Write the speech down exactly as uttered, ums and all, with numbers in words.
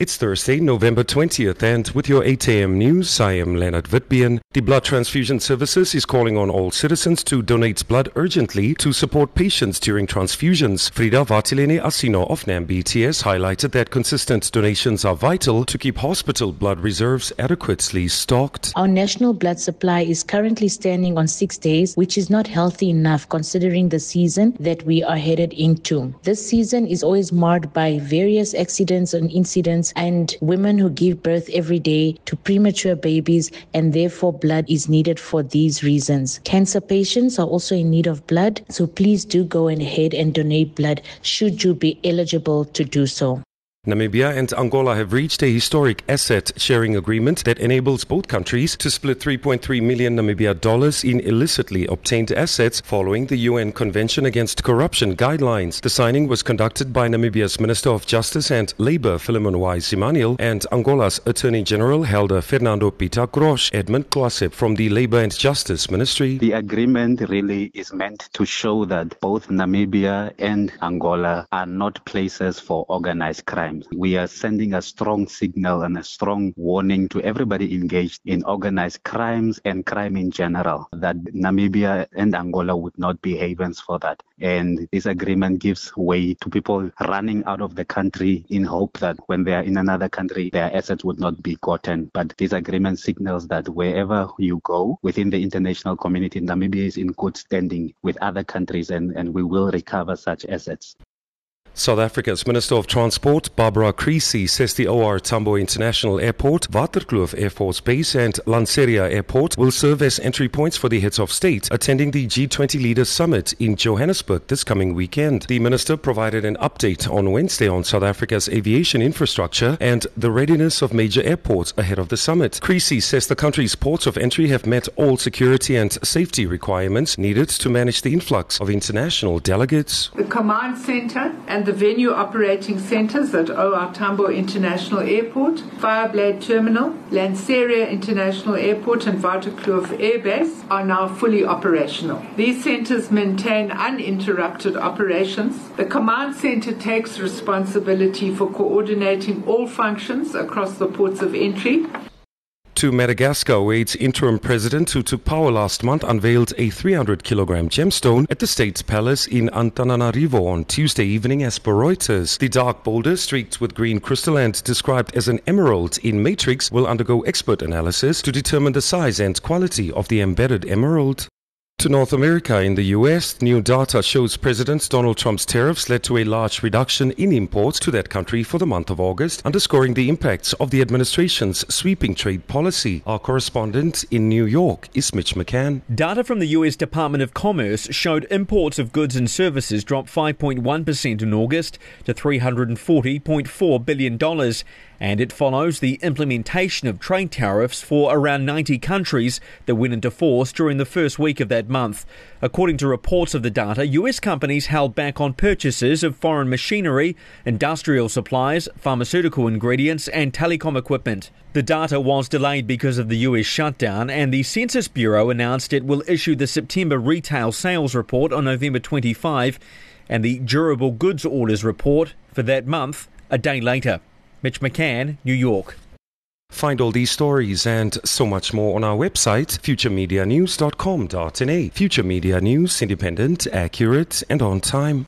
It's Thursday, November twentieth, and with your eight a.m. news, I am Leonard Witbeen. The Blood Transfusion Services is calling on all citizens to donate blood urgently to support patients during transfusions. Frida Vatilene Asino of NAMBTS highlighted that consistent donations are vital to keep hospital blood reserves adequately stocked. Our national blood supply is currently standing on six days, which is not healthy enough considering the season that we are headed into. This season is always marred by various accidents and incidents and women who give birth every day to premature babies, and therefore blood is needed for these reasons. Cancer patients are also in need of blood, so please do go ahead and donate blood should you be eligible to do so. Namibia and Angola have reached a historic asset sharing agreement that enables both countries to split three point three million Namibia dollars in illicitly obtained assets following the U N Convention Against Corruption guidelines. The signing was conducted by Namibia's Minister of Justice and Labour, Philemon Wise Emmanuel, and Angola's Attorney General, Helder Fernando Pita Grosch. Edmund Kwasep from the Labour and Justice Ministry. The agreement really is meant to show that both Namibia and Angola are not places for organized crime. We are sending a strong signal and a strong warning to everybody engaged in organized crimes and crime in general that Namibia and Angola would not be havens for that. And this agreement gives way to people running out of the country in hope that when they are in another country, their assets would not be gotten. But this agreement signals that wherever you go within the international community, Namibia is in good standing with other countries, and, and we will recover such assets. South Africa's Minister of Transport, Barbara Creecy, says the O R Tambo International Airport, Waterkloof Air Force Base and Lanseria Airport will serve as entry points for the heads of state attending the G twenty Leaders Summit in Johannesburg this coming weekend. The minister provided an update on Wednesday on South Africa's aviation infrastructure and the readiness of major airports ahead of the summit. Creecy says the country's ports of entry have met all security and safety requirements needed to manage the influx of international delegates. The command center and the venue operating centres at O R Tambo International Airport, Fireblade Terminal, Lanseria International Airport and Waterkloof Air Base are now fully operational. These centres maintain uninterrupted operations. The command centre takes responsibility for coordinating all functions across the ports of entry. To Madagascar, where its interim president, who took power last month, unveiled a three hundred kilogram gemstone at the state's palace in Antananarivo on Tuesday evening as per Reuters. The dark boulder, streaked with green crystal and described as an emerald in matrix, will undergo expert analysis to determine the size and quality of the embedded emerald. To North America, in the U S, new data shows President Donald Trump's tariffs led to a large reduction in imports to that country for the month of August, underscoring the impacts of the administration's sweeping trade policy. Our correspondent in New York is Mitch McCann. Data from the U S Department of Commerce showed imports of goods and services dropped five point one percent in August to three hundred forty point four billion dollars. And it follows the implementation of trade tariffs for around ninety countries that went into force during the first week of that month. According to reports of the data, U S companies held back on purchases of foreign machinery, industrial supplies, pharmaceutical ingredients and telecom equipment. The data was delayed because of the U S shutdown, and the Census Bureau announced it will issue the September retail sales report on November twenty-fifth and the durable goods orders report for that month a day later. Mitch McCann, New York. Find all these stories and so much more on our website, future media news dot com dot n a. Future Media News, independent, accurate and on time.